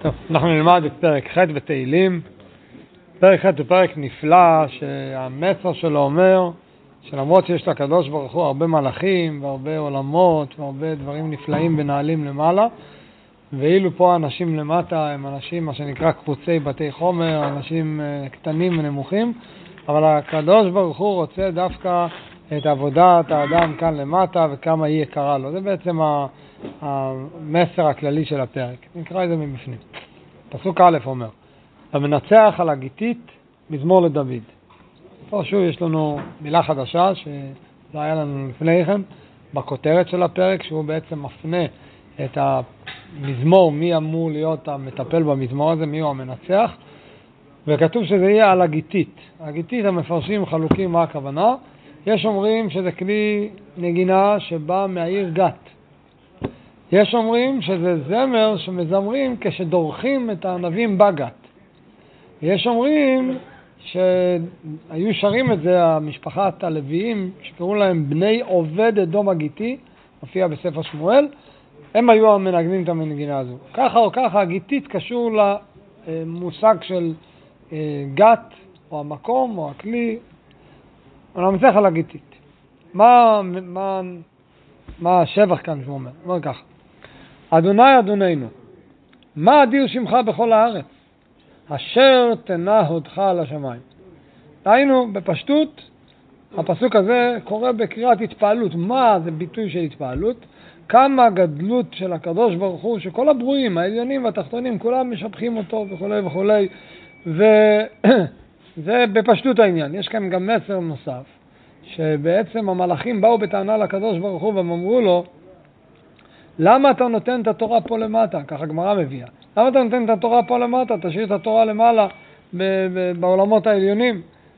טוב, אנחנו נלמד את פרק ח' בתהילים. פרק ח' הוא פרק נפלא שהמסר שלו אומר שלמרות שיש לקדוש ברוך הוא הרבה מלאכים והרבה עולמות והרבה דברים נפלאים ונעלים למעלה, ואילו פה האנשים למטה הם אנשים מה שנקרא קבוצי בתי חומר, אנשים קטנים ונמוכים, אבל הקדוש ברוך הוא רוצה דווקא את עבודת האדם כאן למטה וכמה היא יקרה לו. זה בעצם המסר הכללי של הפרק. נקרא את זה מבפנים. פסוק א' אומר, המנצח על הגיתית מזמור לדוד. פה שוב יש לנו מילה חדשה שזה היה לנו לפני כן בכותרת של הפרק, שהוא בעצם מפנה את המזמור, מי אמור להיות המטפל במזמור הזה, מי הוא המנצח, וכתוב שזה יהיה על הגיתית. הגיתית המפרשים חלוקים מה הכוונה. יש אומרים שזה כלי נגינה שבא מהעיר גת. יש אומרים שזה זמר שמזמרים כשדורכים את הענבים בגת. יש אומרים שהיו שרים את זה המשפחת הלוויים שקראו להם בני עובד אדום הגיתי, מופיע בספר שמואל, הם היו המנגנים את המנגינה הזו. ככה או ככה הגיתית קשור למושג של גת או המקום או הכלי. אני מצליח על הגיתית. מה השבח כאן שהוא אומר? אומר ככה, אדוני אדוננו, מה אדיר שמך בכל הארץ, אשר תנה הודך על השמיים. היינו בפשטות, הפסוק הזה קורא בקריאת התפעלות. מה זה ביטוי של התפעלות? כמה גדלות של הקדוש ברוך הוא, שכל הברואים, העליונים והתחתונים, כולם משבחים אותו וכו' וכו'. וזה בפשטות העניין. יש כאן גם מסר נוסף, שבעצם המלאכים באו בטענה לקדוש ברוך הוא והם אמרו לו, למה אתה נותן את התורה פה למטה? ככה גמרא מביאה. למה אתה נותן את התורה פה למטה? תשאיר את התורה למעלה בעולמות העליונים.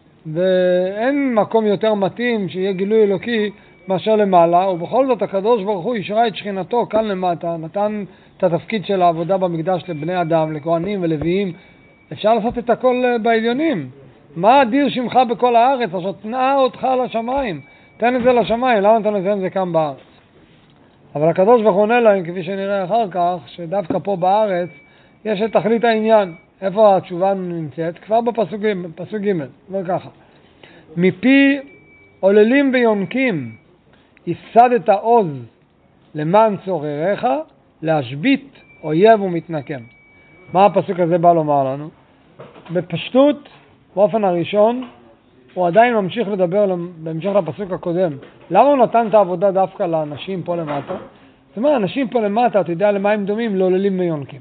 ואין מקום יותר מתאים שיהיה גילוי אלוקי מאשר למעלה, ובכל זאת הקדוש ברוך הוא ישרה את שכינתו כאן למטה, נתן את התפקיד של העבודה במקדש לבני אדם, לכהנים ולוויים. אפשר לעשות את הכל בעליונים. מה אדיר שמך בכל הארץ? אשר תנה אותך לשמיים. תן את זה לשמיים, למה אתה נותן את זה כאן בארץ? אבל הקדוש ברוך הוא עונה להם, כפי שנראה אחר כך, שדווקא פה בארץ יש את תכלית העניין. איפה התשובה נמצאת? כבר בפסוק ג' אומר ככה, מפי עוללים ויונקים יסדת עוז למען צורריך, להשבית אויב ומתנקם. מה הפסוק הזה בא לומר לנו? בפשטות, באופן הראשון, הוא עדיין ממשיך לדבר בהמשך לפסוק הקודם. למה הוא נתן את העבודה דווקא לאנשים פה למטה? זאת אומרת, אנשים פה למטה, אתה יודע למה הם דומים? לעוללים ויונקים.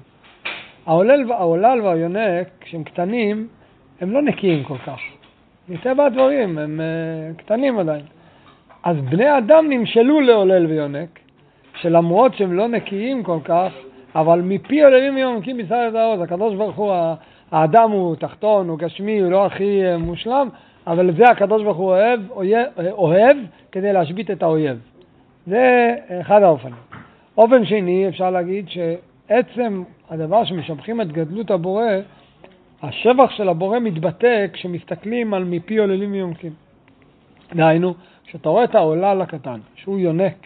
העולל והיונק, כשהם קטנים, הם לא נקיים כל כך. מטבע הדברים, הם קטנים עדיין. אז בני אדם נמשלו לעולל ויונק, שלמרות שהם לא נקיים כל כך, אבל מפי עוללים ויונקים יסדת העוז. הקדוש ברוך הוא, האדם הוא תחתון, הוא גשמי, הוא לא הכי מושלם, אבל זה הקדוש ברוך הוא אוהב כדי להשבית את האויב. זה אחד האופנים. אופן שני, אפשר להגיד שעצם הדבר שמשבחים את גדלות הבורא, השבח של הבורא מתבטא כשמסתכלים על מפי עוללים ויונקים. דהיינו, כשאתה רואה את העולל הקטן, שהוא יונק,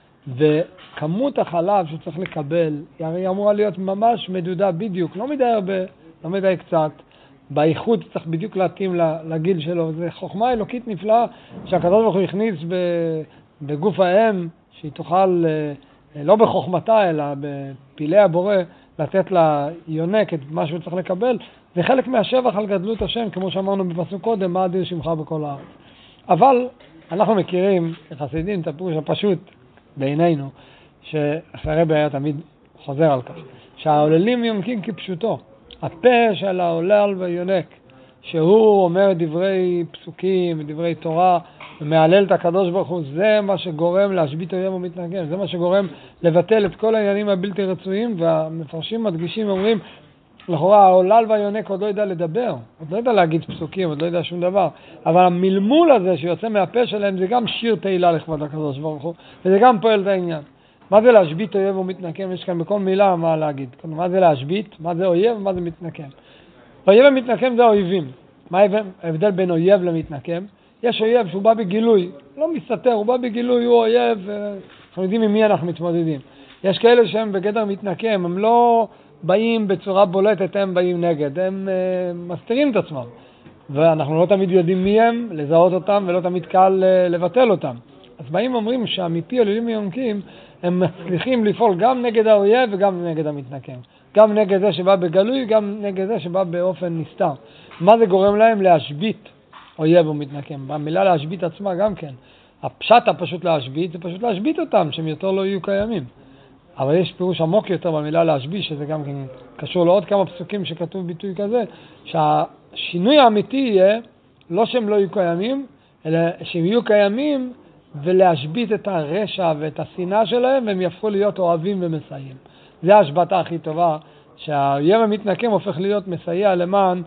וכמות החלב שצריך לקבל, היא הרי אמורה להיות ממש מדודה בדיוק, לא מדי הרבה, לא מדי קצת, באיכות צריך בדיוק להתאים לגיל שלו. זה חוכמה אלוקית נפלאה שהקדוש ברוך הוא הכניס בגוף האם, שהיא תוכל לא בחוכמתה אלא בפילי הבורא לתת לה יונק את מה שהוא צריך לקבל. זה חלק מהשבח על גדלות השם, כמו שאמרנו בפסוק קודם, מה אדיר שמך בכל הארץ. אבל אנחנו מכירים כחסידים את הפירוש הפשוט בעינינו, שהרבי היה תמיד חוזר על כך, שהעוללים יונקים כפשוטו. הפה של העולל והיונק, שהוא אומר דברי פסוקים ודברי תורה ומעלל את הקדוש ברוך הוא, זה מה שגורם להשבית אויב ומתנקם, זה מה שגורם לבטל את כל העניינים הבלתי רצויים. והמפרשים מדגישים אומרים, לכאורה העולל והיונק עוד לא יודע לדבר, עוד לא יודע להגיד פסוקים, עוד לא יודע שום דבר, אבל המלמול הזה שיוצא מהפה שלהם זה גם שיר תהילה לכבוד הקדוש ברוך הוא, וזה גם פועל את העניין. מה זה להשבית אויב ומתנקם? יש כאן בכל מילה מה להגיד. מה זה להשבית? מה זה אויב? מה זה מתנקם? אויב ומתנקם זה האויבים. מה ההבדל בין אויב למתנקם? יש אויב שהוא בא בגילוי, לא מסתתר, הוא בא בגילוי, הוא אויב, אנחנו יודעים עם מי אנחנו מתמודדים. יש כאלה שהם בגדר מתנקם, הם לא באים בצורה בולטת, הם באים נגד, הם מסתירים את עצמם. ואנחנו לא תמיד יודעים מי הם, לזהות אותם, ולא תמיד קל לבטל אותם. אז באים אומרים שהאמיתי עלילים מיונקים, הם מצליחים לפעול גם נגד האויב וגם נגד המתנקם. גם נגד זה שבא בגלוי, גם נגד זה שבא באופן נסתר. מה זה גורם להם? להשבית אויב ומתנקם. במילה להשבית עצמה גם כן. הפשט הפשוט להשבית, זה פשוט להשבית אותם, שהם יותר לא יהיו קיימים. אבל יש פירוש עמוק יותר במילה להשבית, שזה גם כן קשור לעוד כמה פסוקים שכתוב ביטוי כזה, שהשינוי האמיתי יהיה, לא שהם לא יהיו קיימים, אלא שהם יהיו קיימים ולהשבית את הרשע ואת השנאה שלהם, והם יפכו להיות אוהבים ומסייעים. זה ההשבתה הכי טובה, שהאויב המתנקם הופך להיות מסייע למען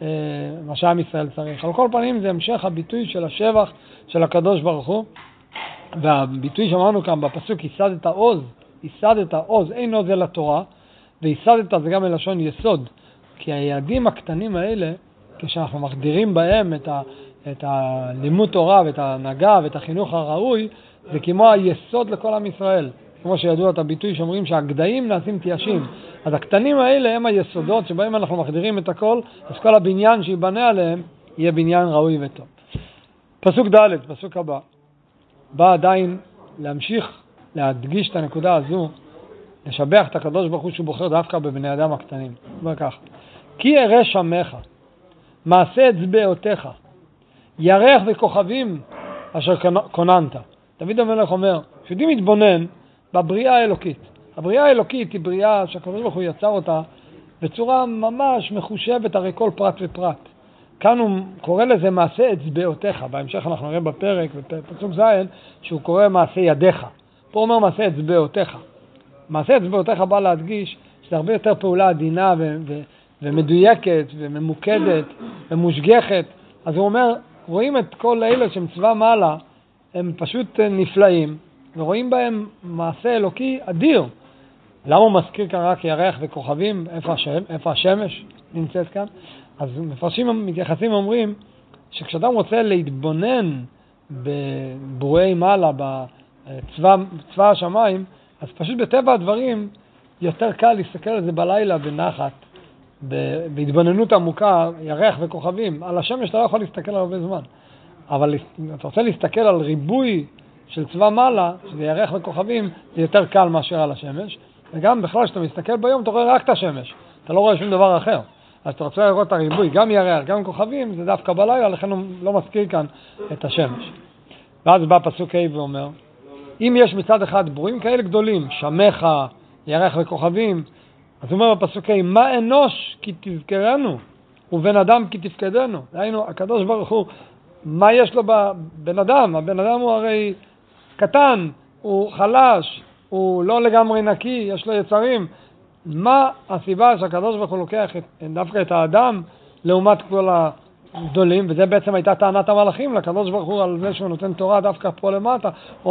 מה שעם ישראל צריך. על כל פנים זה המשך הביטוי של השבח של הקדוש ברוך הוא, והביטוי שאמרנו כאן בפסוק ייסדת עוז, ייסדת עוז, אין עוז אל התורה, וייסדת זה גם מלשון יסוד, כי היעדים הקטנים האלה, כשאנחנו מחדירים בהם את הלימוד תורה ואת ההנהגה ואת החינוך הראוי, זה כמו היסוד לכל עם ישראל. כמו שידוע את הביטוי שאומרים שהגדיים נעשים תיישים. אז הקטנים האלה הם היסודות שבהם אנחנו מחדירים את הכל, אז כל הבניין שיבנה עליהם יהיה בניין ראוי וטוב. פסוק ד', פסוק הבא, בא עדיין להמשיך להדגיש את הנקודה הזו, לשבח את הקדוש ברוך הוא שהוא בוחר דווקא בבני אדם הקטנים. אומר כך, כי אראה שמך, מעשה אצבעותיך, ירח וכוכבים אשר כוננת. דוד המלך אומר, שיודעים להתבונן בבריאה האלוקית. הבריאה האלוקית היא בריאה שהקדוש ברוך הוא יצר אותה בצורה ממש מחושבת, הרי כל פרט ופרט. כאן הוא קורא לזה מעשה אצבעותיך. בהמשך אנחנו נראה בפרק, בפסוק ז', שהוא קורא מעשה ידיך. פה אומר מעשה אצבעותיך. מעשה אצבעותיך בא להדגיש שזה הרבה יותר פעולה עדינה ומדויקת וממוקדת ומושגחת. אז הוא אומר, רואים את כל אלה שהם צבא מעלה, הם פשוט נפלאים, ורואים בהם מעשה אלוקי אדיר. למה הוא מזכיר כאן רק ירח וכוכבים? איפה השמש נמצאת כאן? אז מפרשים מתייחסים אומרים שכשאדם רוצה להתבונן בבוראי מעלה, בצבא השמיים, אז פשוט בטבע הדברים יותר קל להסתכל על זה בלילה בנחת, בהתבוננות עמוקה, ירח וכוכבים. על השמש אתה לא יכול להסתכל על הרבה זמן. אבל אתה רוצה להסתכל על ריבוי של צבא מעלה, שזה ירח וכוכבים, זה יותר קל מאשר על השמש. וגם בכלל כשאתה מסתכל ביום, אתה רואה רק את השמש. אתה לא רואה שום דבר אחר. אז אתה רוצה לראות את הריבוי, גם ירח, גם כוכבים, זה דווקא בלילה, לכן הוא לא מזכיר כאן את השמש. ואז בא פסוק ה' ואומר, אם יש מצד אחד ברואים כאלה גדולים, שמך, ירח וכוכבים, אז הוא אומר בפסוק ה', מה אנוש כי תזכרנו, ובן אדם כי תפקדנו. דהיינו, הקדוש ברוך הוא, מה יש לו בבן אדם? הבן אדם הוא הרי קטן, הוא חלש, הוא לא לגמרי נקי, יש לו יצרים. מה הסיבה שהקדוש ברוך הוא לוקח דווקא את האדם לעומת כל הגדולים? וזה בעצם הייתה טענת המלאכים לקדוש ברוך הוא על זה שהוא נותן תורה דווקא פה למטה.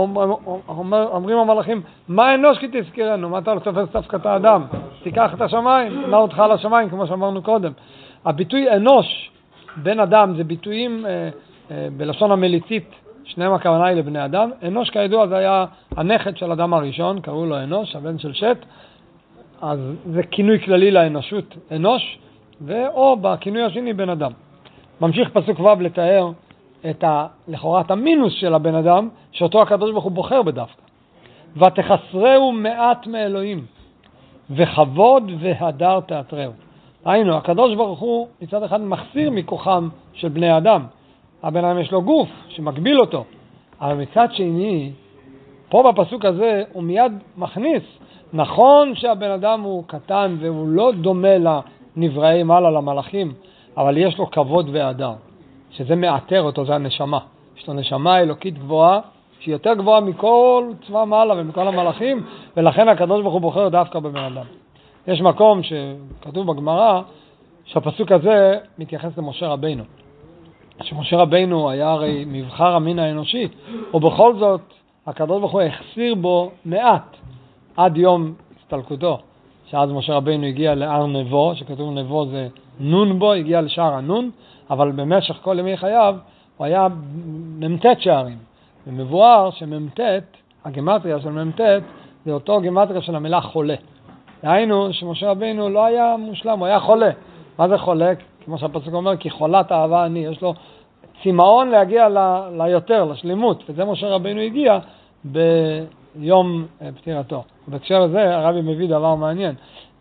אומרים המלאכים, מה אנוש כי תזכרנו? מה אתה לא תופס דווקא את האדם? תיקח את השמיים, מה אותך לשמיים כמו שאמרנו קודם. הביטוי אנוש בן אדם זה ביטויים בלשון המליצית, שניהם הכוונה היא לבני אדם. אנוש כידוע זה היה הנכד של אדם הראשון, קראו לו אנוש, הבן של שת. אז זה כינוי כללי לאנושות, אנוש, או בכינוי השני בן אדם. ממשיך פסוק ו' לתאר את לכאורה את המינוס של הבן אדם, שאותו הקדוש ברוך הוא בוחר בדווקא. ותחסרהו מעט מאלוהים, וכבוד והדר תעטרהו. היינו, הקדוש ברוך הוא מצד אחד מחסיר מכוחם של בני אדם. הבן אדם יש לו גוף שמקביל אותו. אבל מצד שני, פה בפסוק הזה הוא מיד מכניס, נכון שהבן אדם הוא קטן והוא לא דומה לנבראי מעלה, למלאכים, אבל יש לו כבוד והדר, שזה מעטר אותו, זה הנשמה. יש לו נשמה אלוקית גבוהה, שהיא יותר גבוהה מכל צבא מעלה ומכל המלאכים, ולכן הקדוש ברוך הוא בוחר דווקא בבן אדם. יש מקום שכתוב בגמרא, שהפסוק הזה מתייחס למשה רבינו. שמשה רבינו היה הרי מבחר המין האנושי, ובכל זאת הקדוש ברוך הוא החסיר בו מעט, עד יום הסתלקותו, שאז משה רבינו הגיע להר נבו, שכתוב נבו זה נון בו, הגיע לשער הנון, אבל במשך כל ימי חייו הוא היה ממתת שערים. ומבואר שממתת, הגמטריה של ממתת, זה אותו גמטריה של המילה חולה. דהיינו שמשה רבינו לא היה מושלם, הוא היה חולה. מה זה חולה? כמו שהפסוק אומר, כי חולת אהבה אני, יש לו צמאון להגיע ליותר, לשלימות, וזה משה רבינו הגיע ביום פטירתו. בהקשר הזה הרבי מביא דבר מעניין,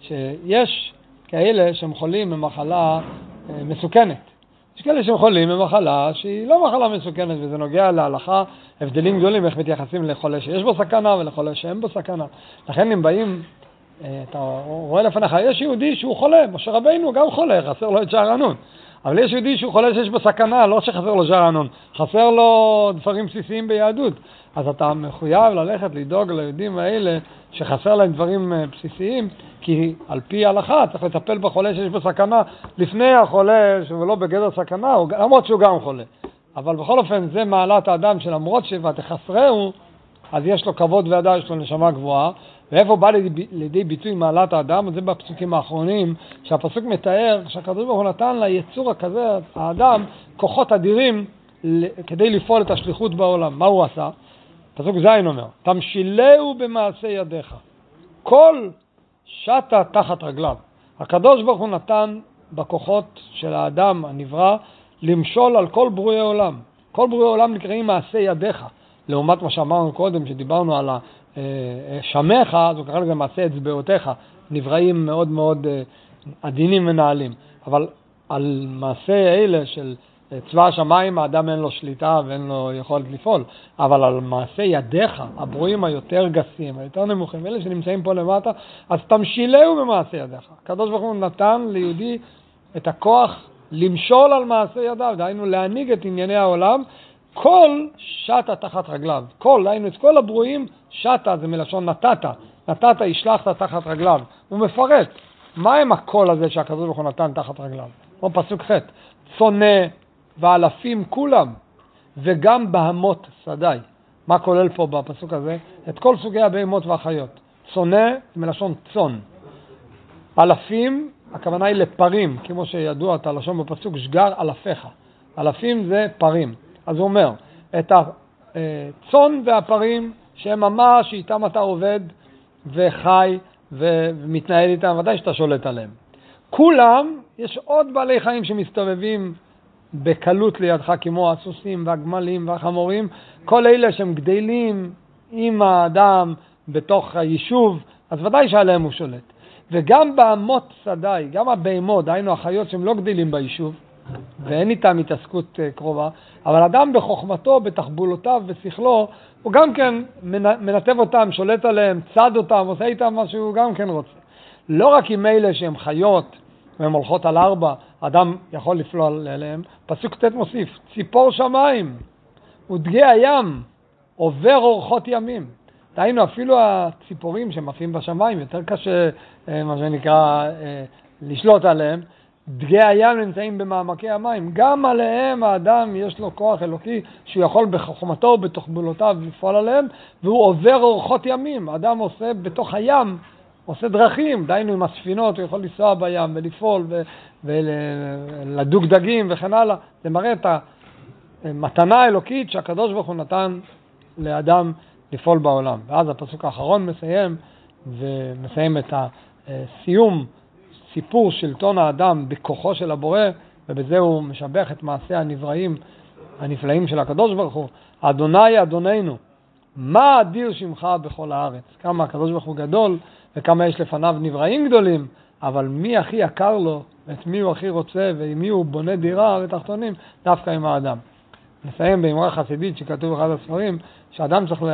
שיש כאלה שהם חולים במחלה מסוכנת. יש כאלה שהם חולים במחלה שהיא לא מחלה מסוכנת, וזה נוגע להלכה, הבדלים גדולים איך מתייחסים לחולה שיש בו סכנה ולחולה שאין בו סכנה. לכן אם באים, אתה רואה לפניך, יש יהודי שהוא חולה, משה רבינו גם חולה, חסר לו את שערנון. אבל יש יהודי שהוא חולה שיש בו סכנה, לא שחסר לו שערנון, חסר לו דברים בסיסיים ביהדות. אז אתה מחויב ללכת לדאוג ליהודים האלה שחסר להם דברים בסיסיים, כי על פי ההלכה צריך לטפל בחולה שיש בו סכנה לפני החולה שהוא לא בגדר סכנה, למרות שהוא גם חולה. אבל בכל אופן זה מעלת האדם שלמרות ותחסרהו, אז יש לו כבוד ועדה, יש לו נשמה גבוהה. ואיפה בא לידי ביטוי מעלת האדם? זה בפסוקים האחרונים, שהפסוק מתאר שהקדוש ברוך הוא נתן ליצור הכזה, האדם, כוחות אדירים כדי לפעול את השליחות בעולם. מה הוא עשה? פסוק זין אומר, תמשילהו במעשה ידיך. כל שטה תחת רגליו. הקדוש ברוך הוא נתן בכוחות של האדם הנברא למשול על כל ברואי עולם. כל ברואי עולם נקראים מעשה ידיך. לעומת מה שאמרנו קודם, שדיברנו על שמך, אז הוא קרא לזה מעשה אצבעותיך, נבראים מאוד מאוד עדינים ונעלים. אבל על מעשה אלה של צבא השמיים, האדם אין לו שליטה ואין לו יכולת לפעול. אבל על מעשה ידיך, הברואים היותר גסים, היותר נמוכים, אלה שנמצאים פה למטה, אז תמשילהו במעשה ידיך. הקדוש ברוך הוא נתן ליהודי את הכוח למשול על מעשה ידיו, דהיינו להנהיג את ענייני העולם, כל שטה תחת רגליו. דהיינו את כל הברואים, שטה זה מלשון נתת השלחת תחת רגליו. הוא מפרט, מה הם הקול הזה שהקדוש ברוך הוא נתן תחת רגליו? כמו פסוק ח', צונא ואלפים כולם, וגם בהמות שדי. מה כולל פה בפסוק הזה? את כל סוגי הבהמות והחיות. צונא זה מלשון צון. אלפים, הכוונה היא לפרים, כמו שידוע את הלשון בפסוק, שגר אלפיך. אלפים זה פרים. אז הוא אומר, את הצון והפרים שהם ממש איתם אתה עובד וחי ומתנהל איתם, ודאי שאתה שולט עליהם. כולם, יש עוד בעלי חיים שמסתובבים בקלות לידך, כמו הסוסים והגמלים והחמורים, כל אלה שהם גדלים עם האדם בתוך היישוב, אז ודאי שעליהם הוא שולט. וגם בהמות שדי, גם הבהמות, דהיינו החיות שהם לא גדלים ביישוב, ואין איתם התעסקות קרובה, אבל אדם בחוכמתו, בתחבולותיו, בשכלו, הוא גם כן מנתב אותם, שולט עליהם, צד אותם, עושה איתם מה שהוא גם כן רוצה. לא רק עם אלה שהם חיות, והן הולכות על 4, אדם יכול לפלול עליהם. פסוק ט' מוסיף, ציפור שמיים ודגי הים עובר אורחות ימים. דהיינו אפילו הציפורים שמפים בשמיים, יותר קשה מה שנקרא לשלוט עליהם. דגי הים נמצאים במעמקי המים, גם עליהם האדם יש לו כוח אלוקי שהוא יכול בחוכמתו ובתחבולותיו לפעול עליהם, והוא עובר אורחות ימים. האדם עושה בתוך הים, עושה דרכים, דהיינו עם הספינות, הוא יכול לנסוע בים ולפעול ולדוג דגים וכן הלאה. זה מראה את המתנה האלוקית שהקדוש ברוך הוא נתן לאדם לפעול בעולם. ואז הפסוק האחרון מסיים את הסיום, סיפור שלטון האדם בכוחו של הבורא, ובזה הוא משבח את מעשה הנבראים הנפלאים של הקדוש ברוך הוא. אדוני אדוננו, מה אדיר שמך בכל הארץ. כמה הקדוש ברוך הוא גדול, וכמה יש לפניו נבראים גדולים, אבל מי הכי יקר לו, ואת מי הוא הכי רוצה, ועם מי הוא בונה דירה ותחתונים, דווקא עם האדם. נסיים באמרה חסידית שכתוב באחד הספרים, שאדם צריך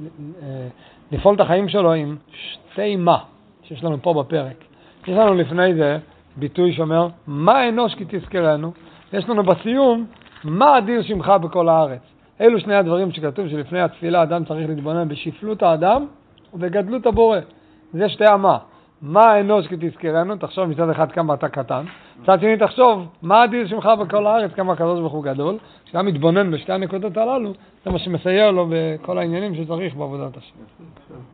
לפעול את החיים שלו עם שתי מה, שיש לנו פה בפרק. יש לנו לפני זה ביטוי שאומר, מה אנוש כי תזכרנו? יש לנו בסיום, מה אדיר שמך בכל הארץ? אלו שני הדברים שכתוב שלפני התפילה אדם צריך להתבונן בשפלות האדם ובגדלות הבורא. זה שתי המה. מה אנוש כי תזכרנו? תחשוב מצד אחד כמה אתה קטן. מצד שני תחשוב, מה אדיר שמך בכל הארץ? כמה הקדוש ברוך הוא גדול. כשאדם מתבונן בשתי הנקודות הללו, זה מה שמסייע לו בכל העניינים שצריך בעבודת השם.